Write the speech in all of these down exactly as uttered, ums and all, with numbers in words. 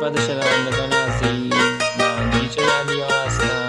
خدمت شنوندگان عزیز، من دیجی علیا هستم.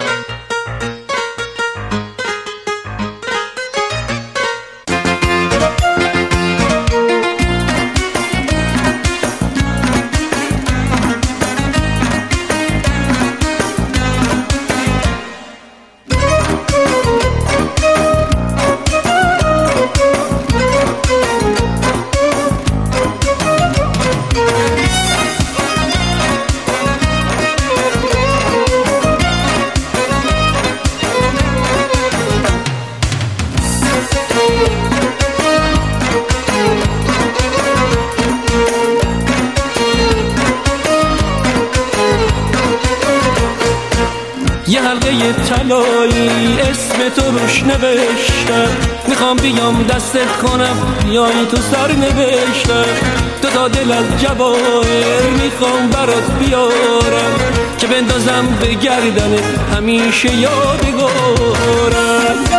یه حلقه طلایی اسم تو روش نوشتم، میخوام بیام دستت کنم بیای تو سر نوشتم. دو تا دل از جواهر میخوام برات بیارم که بندازم به گردنت همیشه یادگارم.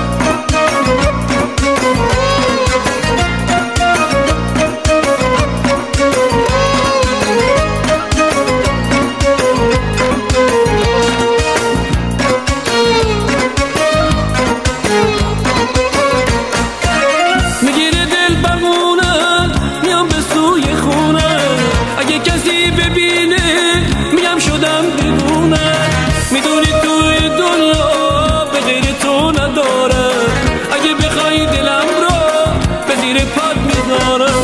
کسی ببینه میگم شدم دیوونه، میدونی توی دنیا به غیر تو ندارم. اگه بخوای دلم رو به زیر پات میذارم.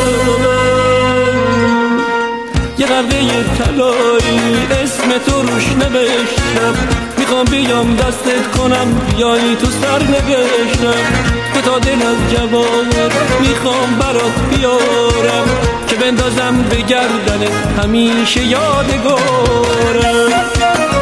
یه قلعه طلایی اسم تو روش نوشتم، میخوام بیام دستت کنم بیای تو سر نوشتم. دو تا دل از جواهر میخوام برات بیارم که بندازم به گردنت همیشه یادگارم.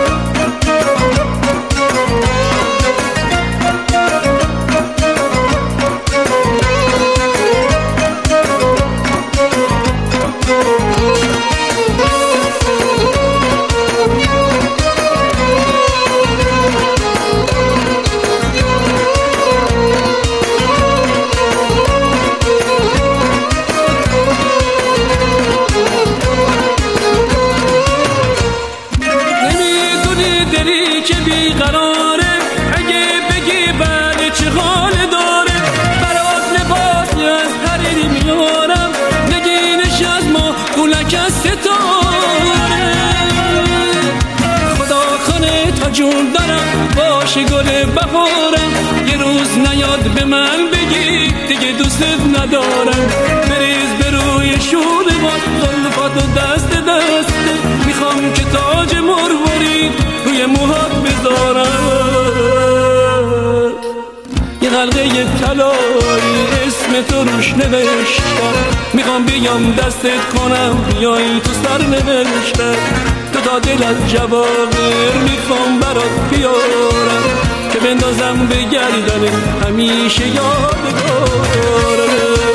که بیقراره اگه بگی بله چه حال داره، برات لباسی از حریری میارم، نگینش از ما گولک از ستاره. خدا کنه تا جون دارم باشه گل بهارم، یه روز نیاد به من بگی دیگه دوستت ندارم. بریز به روی شونه باد زلفاتو دست دسته، میخوام که تاج مروارید روی موهات بذارم. یه حلقه طلایی اسم تو روش نوشتم، میخوام بیام دستت کنم بیای تو سر نوشتم. دو تا دل از جواهر میخوام برات بیارم که بندازم به گردنت همیشه یادگارم.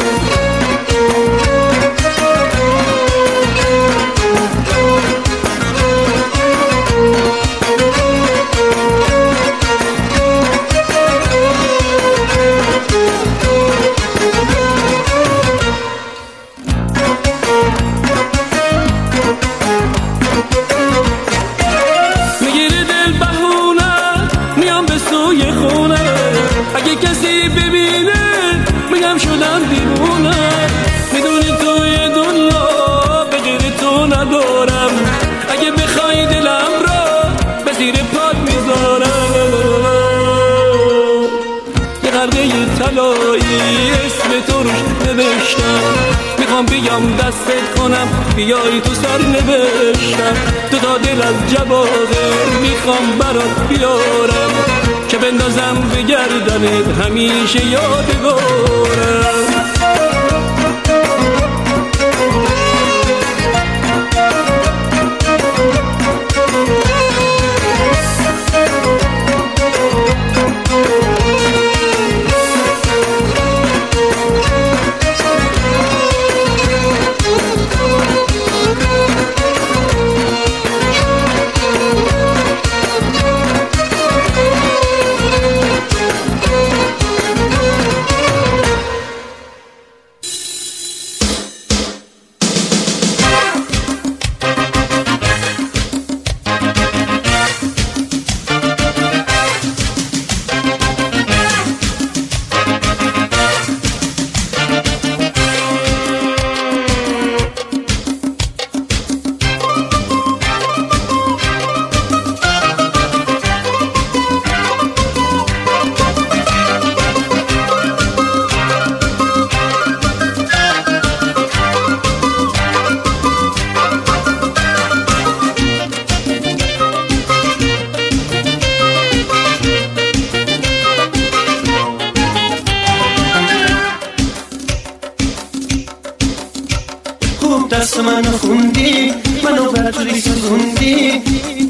اگه کسی ببینه میگم شدم دیوونه، میدونی توی دنیا به غیر تو ندارم. اگه بخوای دلم را به زیر پات میذارم. یه قلعه طلایی اسم تو روش نوشتم، میخوام بیام دستت کنم بیای تو سر نوشتم. دو تا دل از جواهر میخوام برات بیارم که بندازم به گردنت همیشه یادگارم. خوب دست منو خوندی، منو برجوری سوزوندی.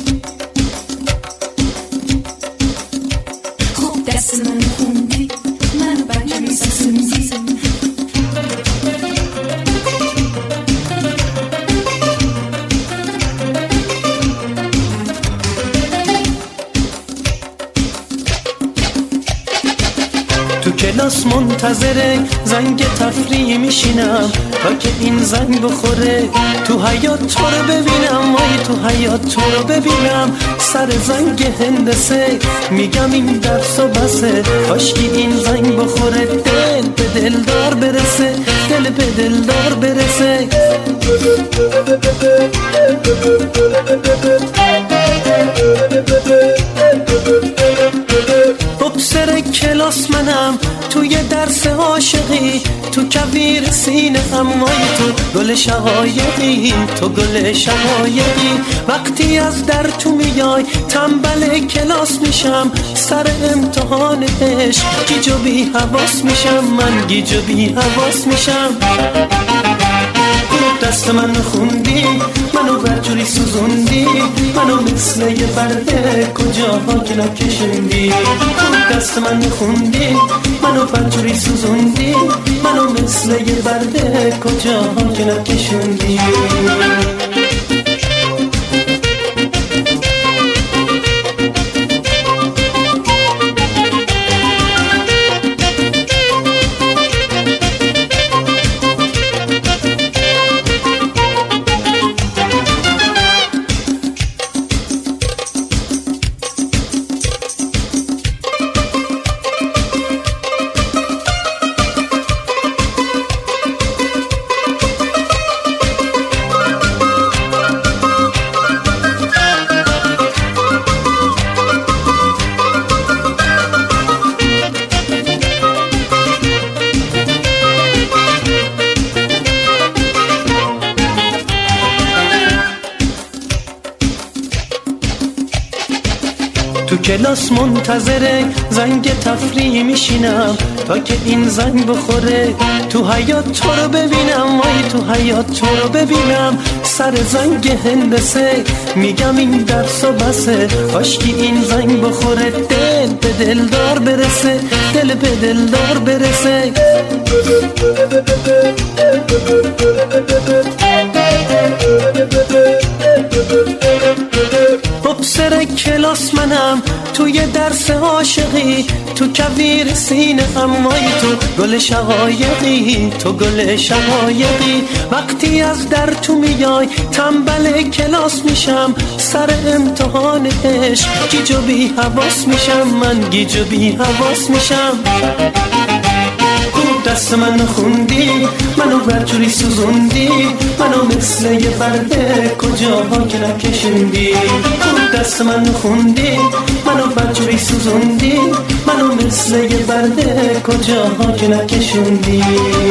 خوب دست منو خوندی، منو برجوری سوزوندی. تو کلاس منتظر زنگ تفریح میشینم تا که این زنگ بخوره، تو حیاط تو رو ببینم، وای تو حیاط تو رو ببینم. سر زنگ هندسه میگم این درس و بسه، کاشکی این زنگ بخوره، دل به دلدار برسه، دل به دلدار برسه. سر کلاس منم توی درس عاشقی، تو کویر سینه امای تو گل شقایقی، تو گل شقایقی. وقتی از در تو میای تنبل کلاس میشم، سر امتحان عشق گیج و بی حواس میشم، من گیج و بی حواس میشم. دست منو خوندی، منو برجوری سوزوندی، منو مثل یه برده کجاها که نکشوندی. دست منو خوندی، منو برجوری سوزوندی، منو مثل یه برده کجاها که نکشوندی. تو کلاس منتظر زنگ تفریح میشینم تا که این زنگ بخوره، تو حیاط تو رو ببینم، وای تو حیاط تو رو ببینم. سر زنگ هندسه میگم این درس و بسه، کاشکی این زنگ بخوره، دل به دلدار برسه، دل به دلدار برسه. سر کلاس منم توی درس عاشقی، تو کویر سینه امای تو گل شقایقی، تو گل شقایقی. وقتی از در تو میای تنبل کلاس میشم، سر امتحان عشق گیج و بی حواس میشم، من گیج و بی حواس میشم. دست منو خوندی، منو برجوری سوزوندی، منو مثل یه برده کجاها که نکشوندی. دست منو خوندی، منو برجوری سوزوندی، منو مثل یه برده کجاها که نکشوندی.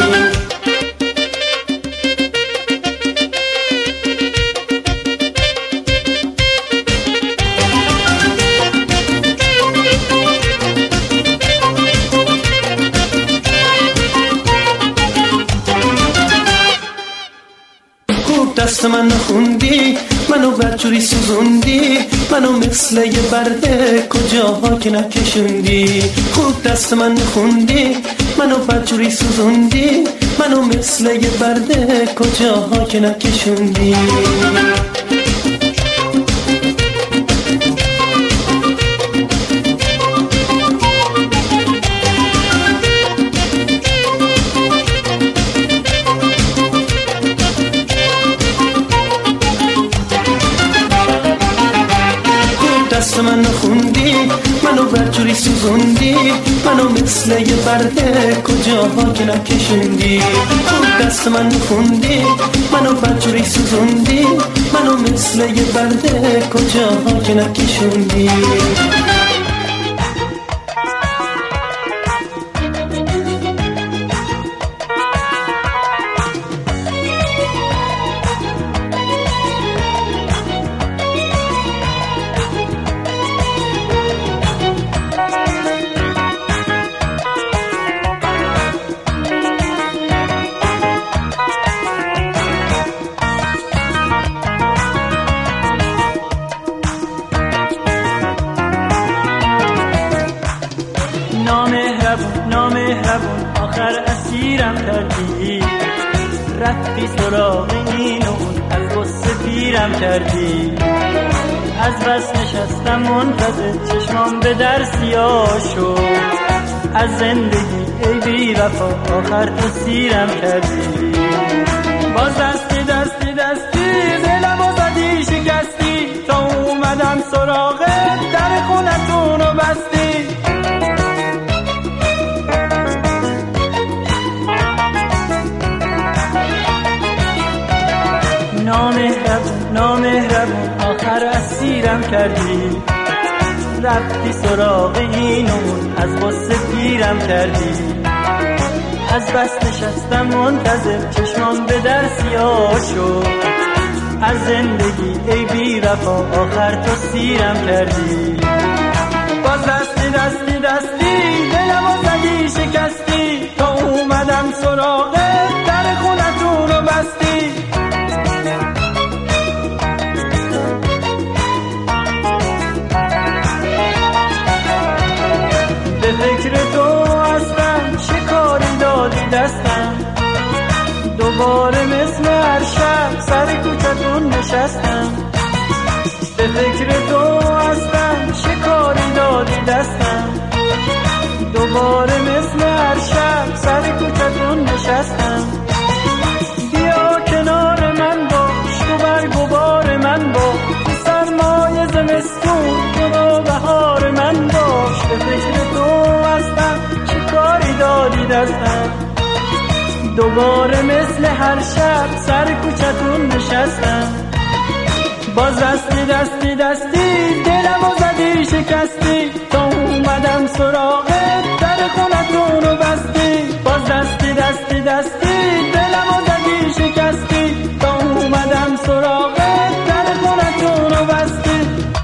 دست منو خوندی، منو برجوری سوزوندی، منو مثل یه برده کجاها که نکشوندی. خوب دست منو خوندی، منو برجوری سوزوندی، منو مثل یه برده کجاها که نکشوندی. دست منو خوندی، منو برجوری سوزوندی، منو مثل یه برده کجاها که نکشوندی. دست منو خوندی، منو برجوری سوزوندی، منو مثل یه برده کجاها که نکشوندی. کردی، رفتی سراغ این و اون، از غصه پیرم کردی. از بس نشستم منتظر، چشمام به در سیاه شد. از زندگی ای بی وفا آخر تو سیرم کردی. باز دستی دستی دستی دلم و زدی شکستی، تا اومدم سراغت در خونتون رو بستی. نامهربون نامهربون آخر اسیرم کردی، رفتی سراغ اینون، از غصه پیرم کردی. از بس نشستم منتظر، چشمام به در سیاه شد. از زندگی ای بی وفا آخر تو سیرم کردی. باز دستی دستی دستی دلم و زدی شکستی، تا اومدم سراغت در خونتون رو بستی. به فکر تو هستم، شکاری دادی دستم، دوباره مثل هر شب سر کوچتون نشستم. به فکر تو هستم، شکاری دادی دستم، دوباره مثل هر شب سر کوچتون نشستم. بیا کنار من باش، تو برگ و بار من باش، تو سرمای زمستون تو بهار من باش. به فکر تو هستم، شکاری دادی دستم، دوباره مثل هر شب سر کوچتون نشستم. باز دستی دستی دستی دلم و زدی شکستی، تا اومدم سراغت در خونتون رو بستی. باز دستی دستی دستی دلم و زدی شکستی، تا اومدم سراغت در خونتون رو بستی.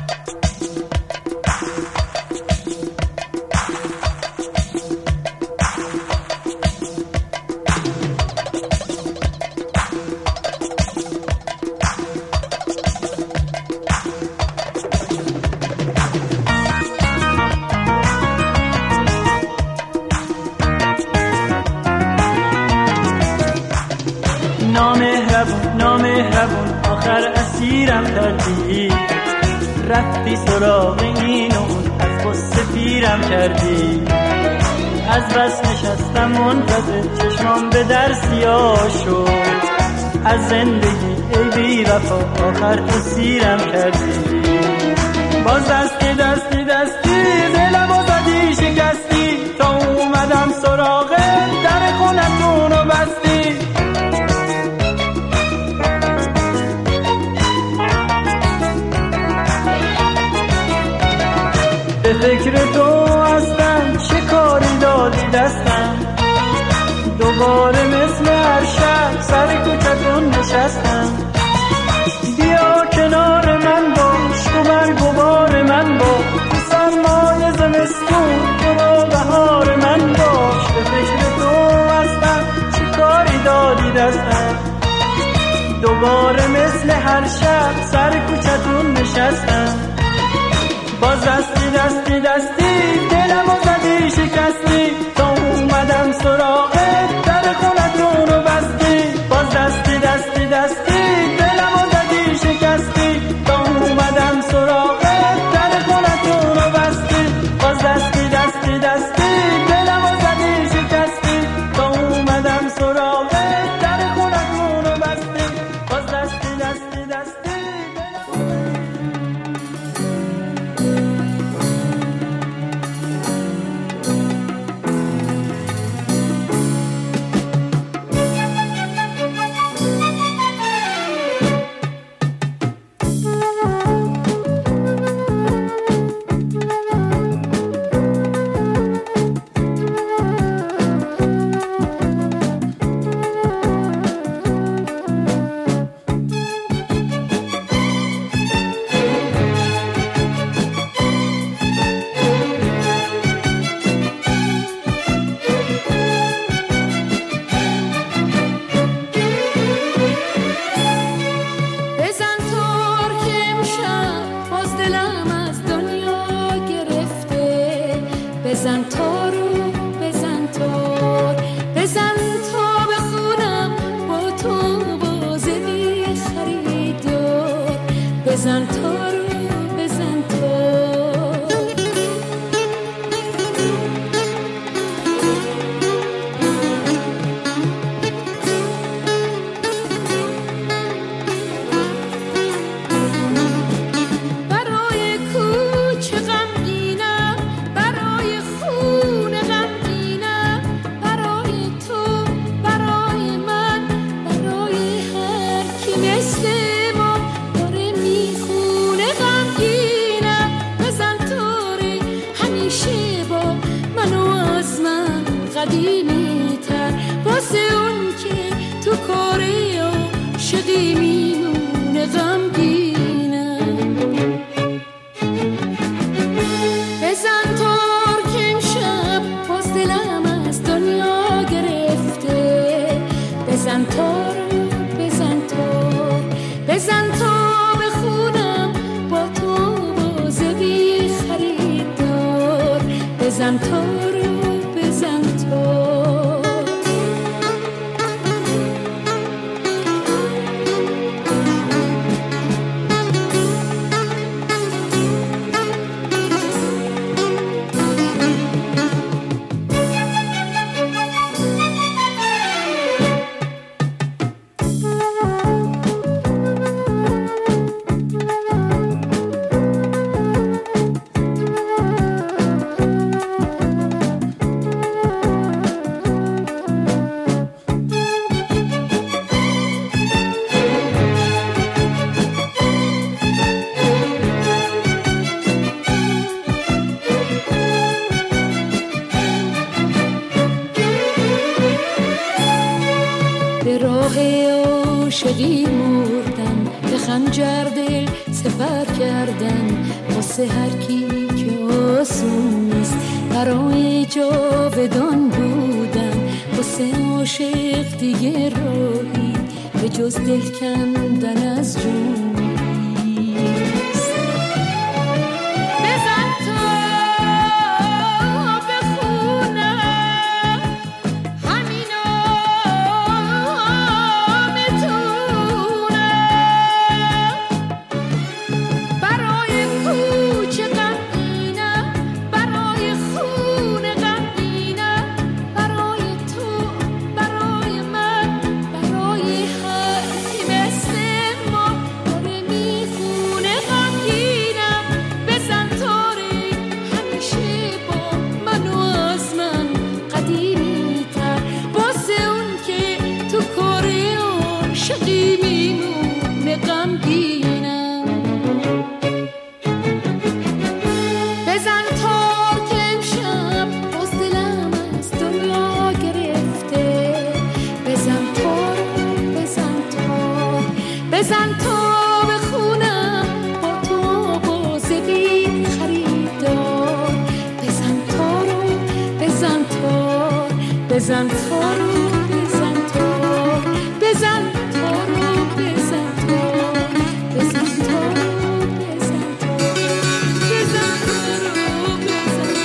نامهربون نامهربون آخر اسیرم کردی، رفتی سراغ این و اون، از غصه پیرم کردی. از بس نشستم منتظر، چشمام به در سیاه شد. از زندگی ای بی وفا آخر تو سیرم کردی. باز دستی دستی دستی دلم و زدی شکستی، تا اومدم سراغت در خونتون رو بستی. به فکر تو هستم، شکاری دادی دستم، دوباره مثل هر شب سر کوچتون نشستم. بیا کنار من باش، تو برگ و بار من باش، تو سرمای زمستون تو بهار من باش. به فکر تو هستم، شکاری دادی دستم، دوباره مثل هر شب سر کوچتون نشستم. باز دستی دستی دستی دلم و زدی شکستی، تا اومدم سراغت در خونتون رو بستی. باز دستی دستی دستی دلم و زدی شکستی، تا اومدم سراغت در خونتون رو بستی. باز دستی دستی دستی دلم و زدی شکستی، تا اومدم سراغت در خونتون رو بستی. باز دستی دستی دستی مثل ما داره میخونه غمگینم. بزن تاره همیشه با منو از من قدیمی تر، واسه اون که تو کاره عاشقی میمونه غمگینم. بزن تار که امشب باز دلم از دنیا گرفته. بزن تار بزن تار بزن تا بخونم با تو باز بی خریدار. بزن تار بزن تار. عاشقی مردم به خنجر دل سپر کردن، واسه هر کی که آسون نیست برای جاودان بودن. واسه عاشق دیگه راهی به جز دل کندن از جون نیست. بزن تا بخونم همینا بزن تا بخونم با تو باز بی خریدار. بزن تا رو بزن تا بزن تا رو بزن تا بزن تا رو بزن تا بزن تا رو بزن تا بزن تا رو بزن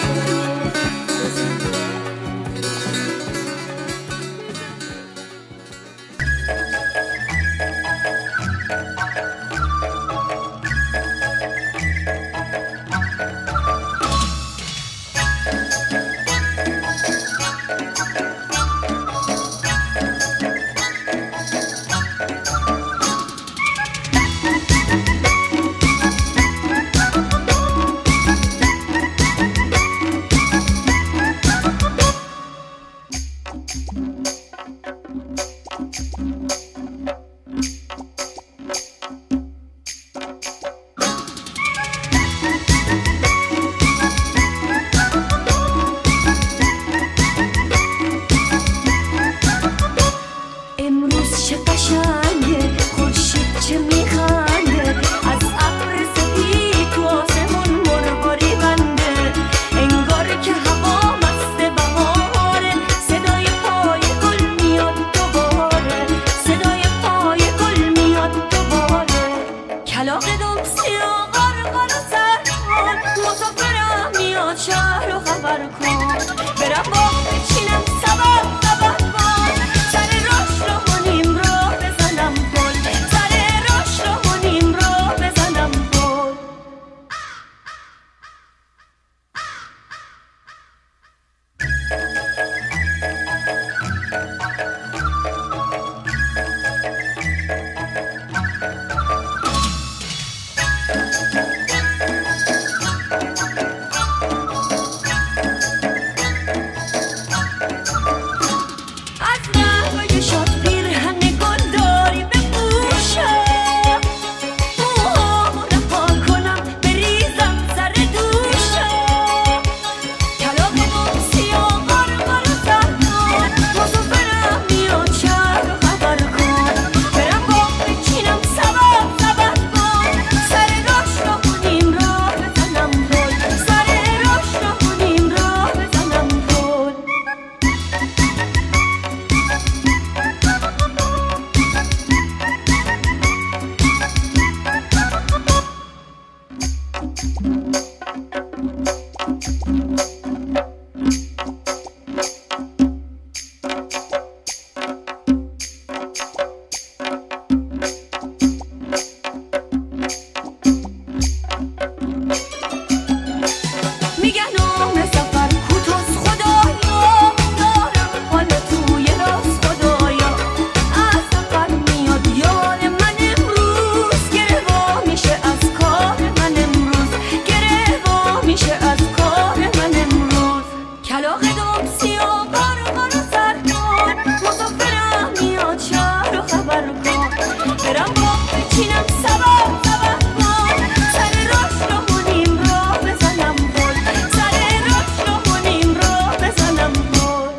بچینم سبب سبب کن سر رشد و هنیم را بزنم گل سر رشد و هنیم را بزنم گل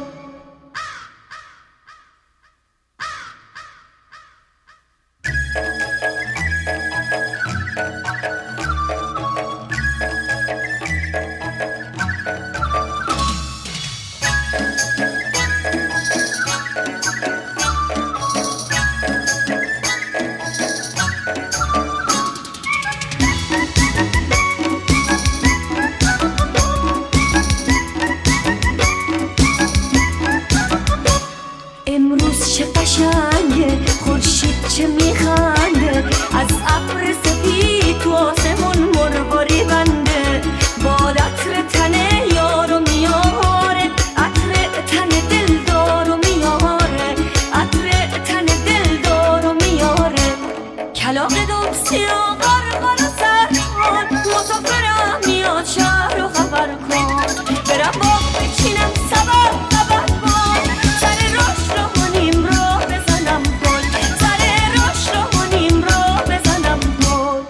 امروز چه قشنگه خورشید چه میخنده از ابر سپید تو آسمون مرواری بنده با عطر تنه یارو میاره عطر تن دل دارو میاره عطر تن دل دارو میاره کلاق دوم سیاه غرغر و سرحال مسافرم میاد شهر رو خبر کن برم باغ بچینم سبب سبب کن سر رشد رو هنیم را بزنم گل سر رشد رو هنیم را بزنم گل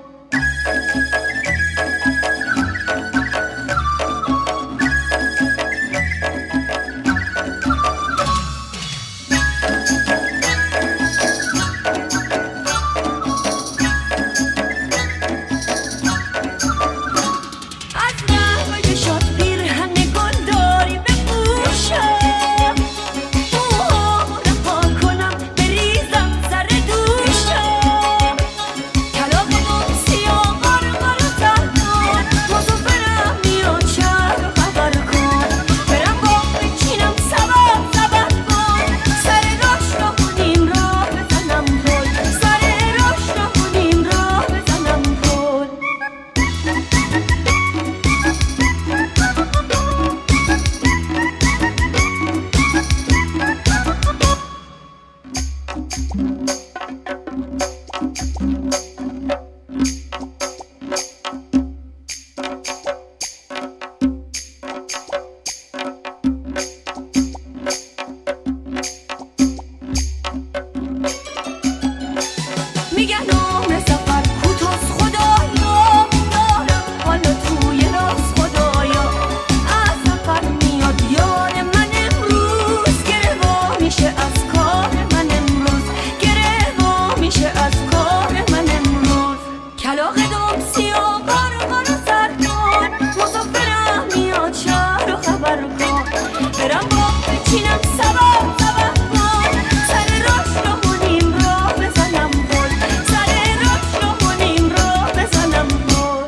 از نهوی شاد پیرهن گل داری بپوشم موهامو رها کنم بریزم سر دوشم کلاق دوم سیاه غرغر و سرحال مسافرم میاد شهر رو خبر کن برم باغ بچینم سبب سبب کن سر رشد رو هنیم را بزنم گل سر رشد رو هنیم را بزنم گل میگن عمر سفر کوتاست خدایا دارم حالا توی راست خدایا از سفر میاد یار من امروز گروا میشه از کار من امروز گروا میشه از کار من امروز کلاق دوم سیاه غرغر و سرحال مسافرم میاد شهر رو خبر کن برم باغ بچینم سبب سبب کن سر رشد رو هنیم را بزنم گل سر رشد رو هنیم را بزنم گل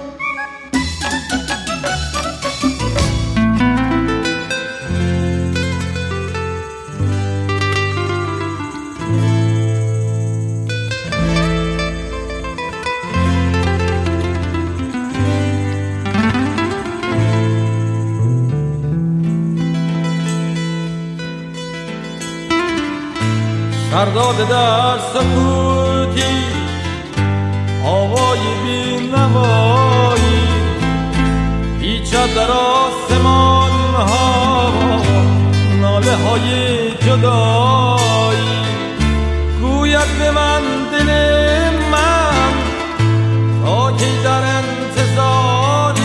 سرداد در سکوتی آوای بی نوایی پیچد در آسمان ها ناله های جدایی گوید به من دل من تا کی در انتظاری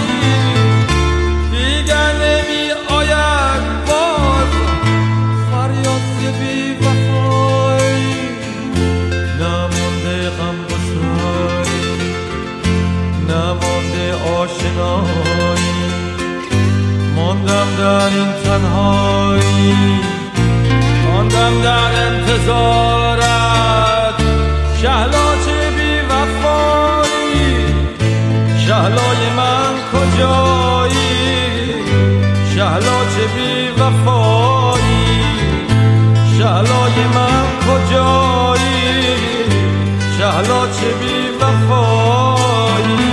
دیگر نمی آید باز فریاد بی وفایی نمونده غمگساری نمونده آشنایی ماندم در این تنهایی ماندم در انتظارت شهلا چه بی وفایی شهلای من کجایی شهلا چه بی وفایی شهلای من کجایی شهلا چه بی وفایی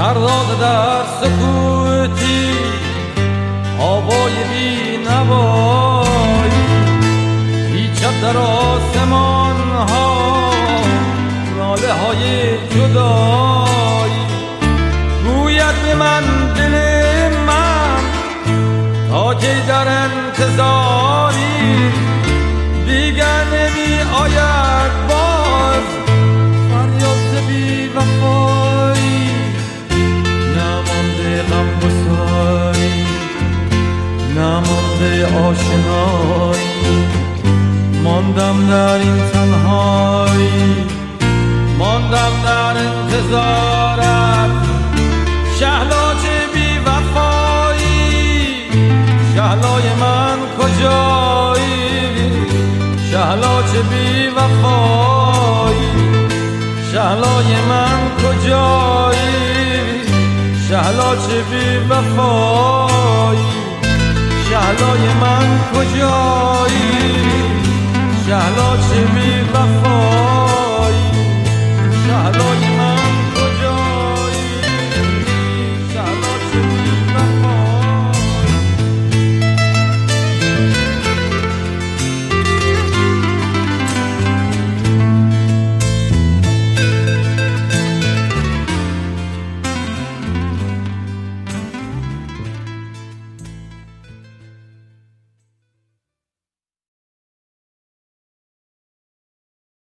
سرداد در سکوتی آوای بی نوایی پیچد در آسمان ها ناله های جدایی گوید به من دل من تا که در انتظاری دیگر نمی آید باز فریاد بی وفایی نمانده غم گساری نمانده آشنایی ماندم در این تنهایی ماندم در انتظارت شهلا چه بی وفایی شهلای من کجایی شهلا چه بی وفایی شهلای من کجایی شهلا چه بی وفایی شهلای من کجایی شهلا چه بی وفایی شهلای